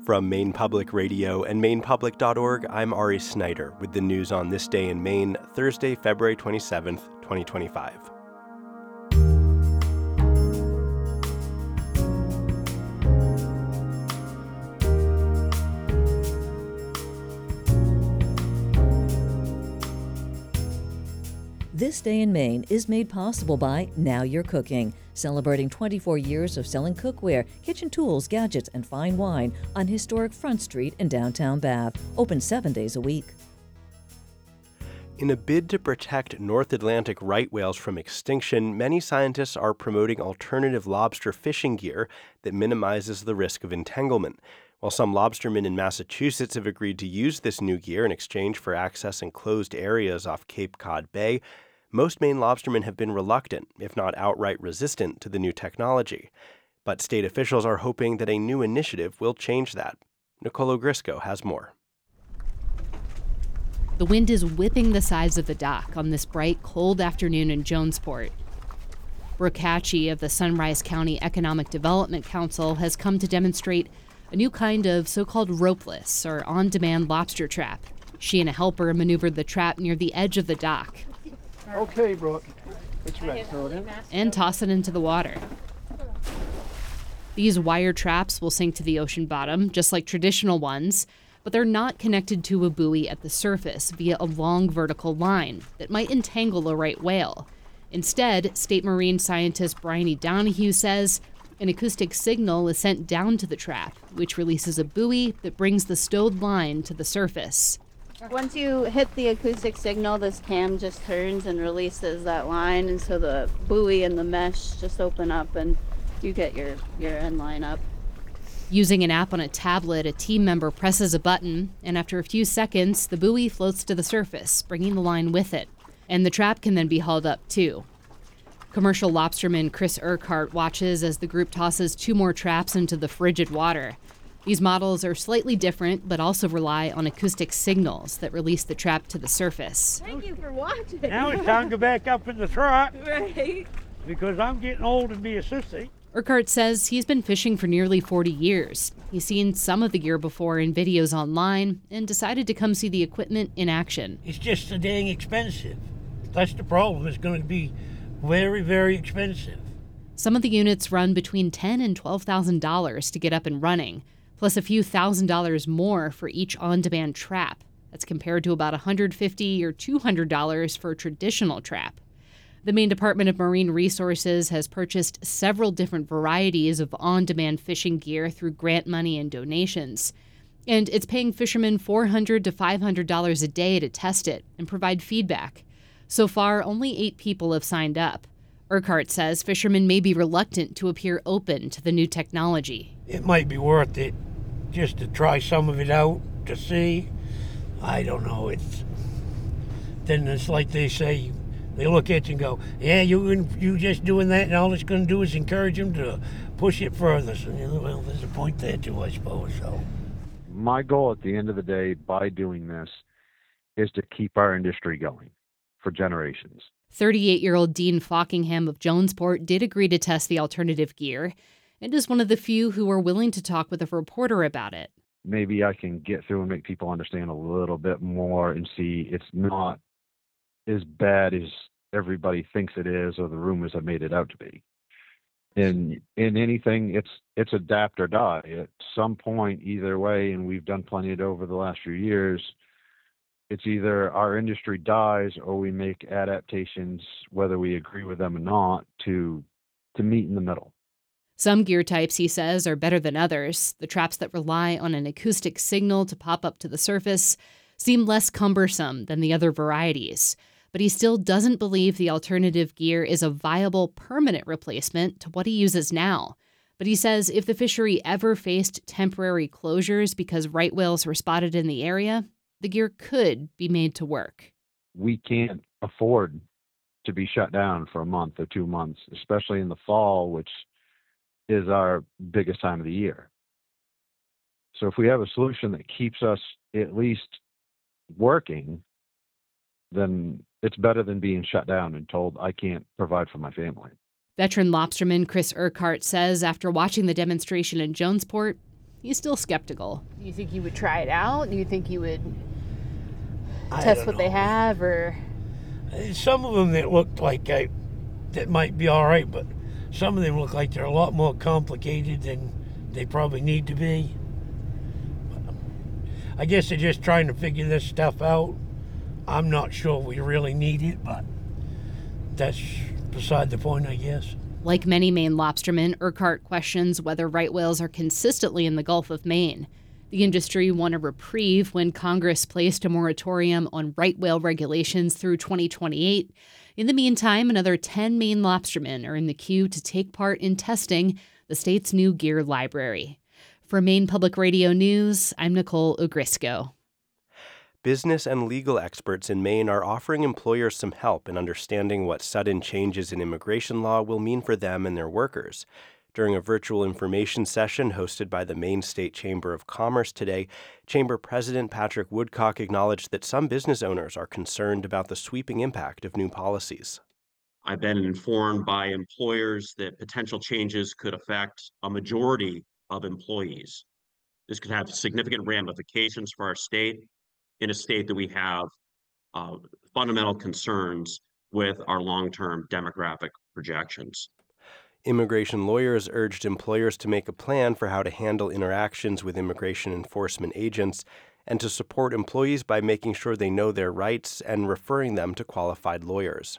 From Maine Public Radio and MainePublic.org, I'm Ari Snyder with the news on this day in Maine, Thursday, February 27th, 2025. This Day in Maine is made possible by Now You're Cooking, celebrating 24 years of selling cookware, kitchen tools, gadgets, and fine wine on historic Front Street in downtown Bath. Open 7 days a week. In a bid to protect North Atlantic right whales from extinction, many scientists are promoting alternative lobster fishing gear that minimizes the risk of entanglement. While some lobstermen in Massachusetts have agreed to use this new gear in exchange for access enclosed areas off Cape Cod Bay, most Maine lobstermen have been reluctant, if not outright resistant, to the new technology. But state officials are hoping that a new initiative will change that. Nicolo Grisco has more. The wind is whipping the sides of the dock on this bright, cold afternoon in Jonesport. Brooke Hatchie of the Sunrise County Economic Development Council has come to demonstrate a new kind of so-called ropeless or on-demand lobster trap. She and a helper maneuvered the trap near the edge of the dock. Okay, Brooke. It's right, and toss it into the water. These wire traps will sink to the ocean bottom, just like traditional ones, but they're not connected to a buoy at the surface via a long vertical line that might entangle a right whale. Instead, state marine scientist Bryony Donahue says an acoustic signal is sent down to the trap, which releases a buoy that brings the stowed line to the surface. Once you hit the acoustic signal, this cam just turns and releases that line, and so the buoy and the mesh just open up and you get your end line up. Using an app on a tablet, a team member presses a button, and after a few seconds, the buoy floats to the surface, bringing the line with it. And the trap can then be hauled up, too. Commercial lobsterman Chris Urquhart watches as the group tosses 2 more traps into the frigid water. These models are slightly different, but also rely on acoustic signals that release the trap to the surface. Thank you for watching. Now it's time to go back up in the truck. Right. Because I'm getting old and be a sissy. Urquhart says he's been fishing for nearly 40 years. He's seen some of the gear before in videos online and decided to come see the equipment in action. It's just so dang expensive. That's the problem. It's going to be very, very expensive. Some of the units run between $10,000 and $12,000 to get up and running, plus a few $1,000s more for each on-demand trap. That's compared to about $150 or $200 for a traditional trap. The Maine Department of Marine Resources has purchased several different varieties of on-demand fishing gear through grant money and donations. And it's paying fishermen $400 to $500 a day to test it and provide feedback. So far, only 8 people have signed up. Urquhart says fishermen may be reluctant to appear open to the new technology. It might be worth it just to try some of it out to see. I don't know. Then it's like they say, they look at you and go, yeah, you just doing that, and all it's going to do is encourage them to push it further. So, well, there's a point there too, I suppose. So, my goal at the end of the day by doing this is to keep our industry going for generations. 38-year-old Dean Falkingham of Jonesport did agree to test the alternative gear and is one of the few who are willing to talk with a reporter about it. Maybe I can get through and make people understand a little bit more and see it's not as bad as everybody thinks it is or the rumors have made it out to be. In anything, it's adapt or die. At some point, either way, and we've done plenty of it over the last few years, it's either our industry dies or we make adaptations, whether we agree with them or not, to meet in the middle. Some gear types, he says, are better than others. The traps that rely on an acoustic signal to pop up to the surface seem less cumbersome than the other varieties. But he still doesn't believe the alternative gear is a viable permanent replacement to what he uses now. But he says if the fishery ever faced temporary closures because right whales were spotted in the area, the gear could be made to work. We can't afford to be shut down for a month or 2 months, especially in the fall, which is our biggest time of the year. So if we have a solution that keeps us at least working, then it's better than being shut down and told I can't provide for my family. Veteran lobsterman Chris Urquhart says after watching the demonstration in Jonesport, he's still skeptical. Do you think you would try it out? Do you think you would I test don't what they know. have, or Some of them that looked like that might be all right, but some of them look like they're a lot more complicated than they probably need to be. I guess they're just trying to figure this stuff out. I'm not sure we really need it, but that's beside the point, I guess. Like many Maine lobstermen, Urquhart questions whether right whales are consistently in the Gulf of Maine. The industry won a reprieve when Congress placed a moratorium on right whale regulations through 2028. In the meantime, another 10 Maine lobstermen are in the queue to take part in testing the state's new gear library. For Maine Public Radio News, I'm Nicole Ogrisco. Business and legal experts in Maine are offering employers some help in understanding what sudden changes in immigration law will mean for them and their workers. During a virtual information session hosted by the Maine State Chamber of Commerce today, Chamber President Patrick Woodcock acknowledged that some business owners are concerned about the sweeping impact of new policies. I've been informed by employers that potential changes could affect a majority of employees. This could have significant ramifications for our state, in a state that we have fundamental concerns with our long-term demographic projections. Immigration lawyers urged employers to make a plan for how to handle interactions with immigration enforcement agents and to support employees by making sure they know their rights and referring them to qualified lawyers.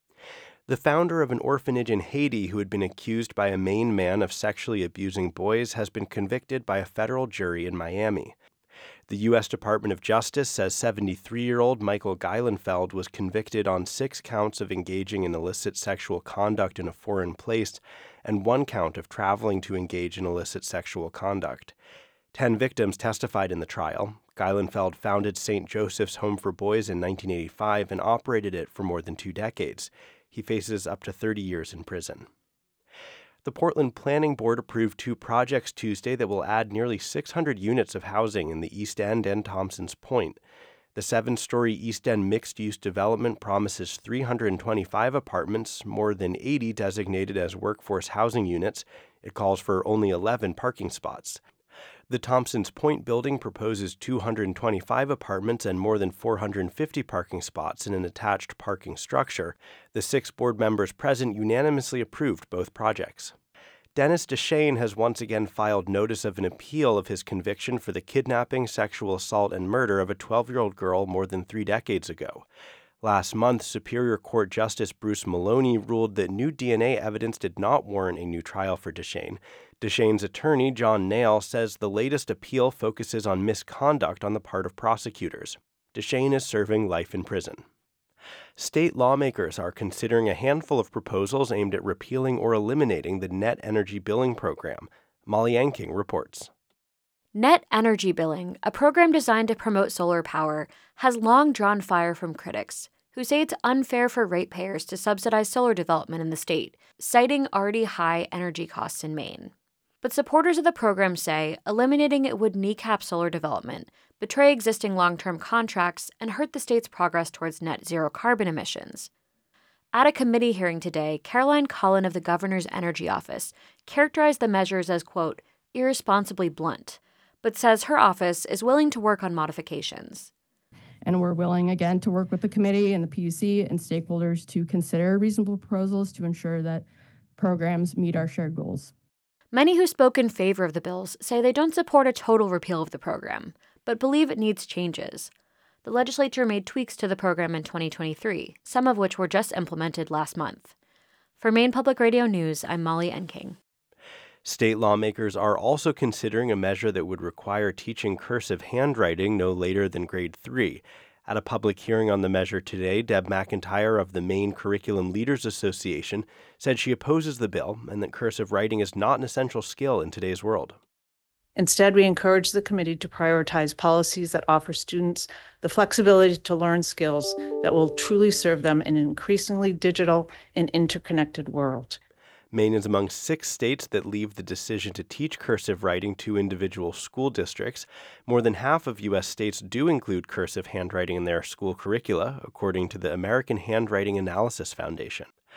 The founder of an orphanage in Haiti who had been accused by a Maine man of sexually abusing boys has been convicted by a federal jury in Miami. The U.S. Department of Justice says 73-year-old Michael Geilenfeld was convicted on 6 counts of engaging in illicit sexual conduct in a foreign place and 1 count of traveling to engage in illicit sexual conduct. 10 victims testified in the trial. Geilenfeld founded St. Joseph's Home for Boys in 1985 and operated it for more than 2 decades. He faces up to 30 years in prison. The Portland Planning Board approved 2 projects Tuesday that will add nearly 600 units of housing in the East End and Thompsons Point. The 7-story East End mixed-use development promises 325 apartments, more than 80 designated as workforce housing units. It calls for only 11 parking spots. The Thompsons Point building proposes 225 apartments and more than 450 parking spots in an attached parking structure. The 6 board members present unanimously approved both projects. Dennis DeShane has once again filed notice of an appeal of his conviction for the kidnapping, sexual assault, and murder of a 12-year-old girl more than 3 decades ago. Last month, Superior Court Justice Bruce Maloney ruled that new DNA evidence did not warrant a new trial for DeShane. DeShane's attorney, John Nail, says the latest appeal focuses on misconduct on the part of prosecutors. DeShane is serving life in prison. State lawmakers are considering a handful of proposals aimed at repealing or eliminating the net energy billing program. Molly Anking reports. Net energy billing, a program designed to promote solar power, has long drawn fire from critics, who say it's unfair for ratepayers to subsidize solar development in the state, citing already high energy costs in Maine. But supporters of the program say eliminating it would kneecap solar development, betray existing long-term contracts, and hurt the state's progress towards net zero carbon emissions. At a committee hearing today, Caroline Cullen of the governor's energy office characterized the measures as, quote, irresponsibly blunt, but says her office is willing to work on modifications. And we're willing, again, to work with the committee and the PUC and stakeholders to consider reasonable proposals to ensure that programs meet our shared goals. Many who spoke in favor of the bills say they don't support a total repeal of the program, but believe it needs changes. The legislature made tweaks to the program in 2023, some of which were just implemented last month. For Maine Public Radio News, I'm Molly Enking. State lawmakers are also considering a measure that would require teaching cursive handwriting no later than grade 3. At a public hearing on the measure today, Deb McIntyre of the Maine Curriculum Leaders Association said she opposes the bill and that cursive writing is not an essential skill in today's world. Instead, we encourage the committee to prioritize policies that offer students the flexibility to learn skills that will truly serve them in an increasingly digital and interconnected world. Maine is among 6 states that leave the decision to teach cursive writing to individual school districts. More than half of U.S. states do include cursive handwriting in their school curricula, according to the American Handwriting Analysis Foundation.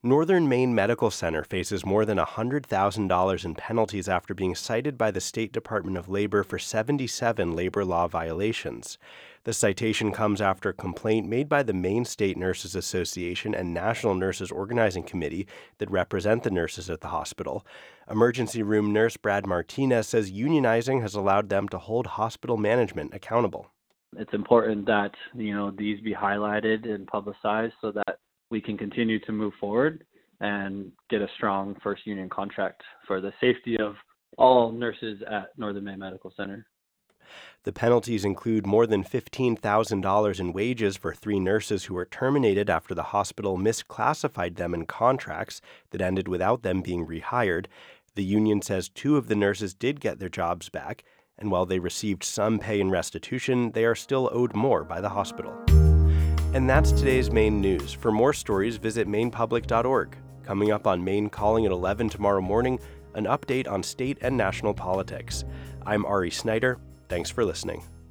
Northern Maine Medical Center faces more than $100,000 in penalties after being cited by the State Department of Labor for 77 labor law violations. The citation comes after a complaint made by the Maine State Nurses Association and National Nurses Organizing Committee that represent the nurses at the hospital. Emergency room nurse Brad Martinez says unionizing has allowed them to hold hospital management accountable. It's important that, these be highlighted and publicized so that we can continue to move forward and get a strong first union contract for the safety of all nurses at Northern Maine Medical Center. The penalties include more than $15,000 in wages for 3 nurses who were terminated after the hospital misclassified them in contracts that ended without them being rehired. The union says 2 of the nurses did get their jobs back, and while they received some pay and restitution, they are still owed more by the hospital. And that's today's Maine news. For more stories, visit mainepublic.org. Coming up on Maine Calling at 11 tomorrow morning, an update on state and national politics. I'm Ari Snyder. Thanks for listening.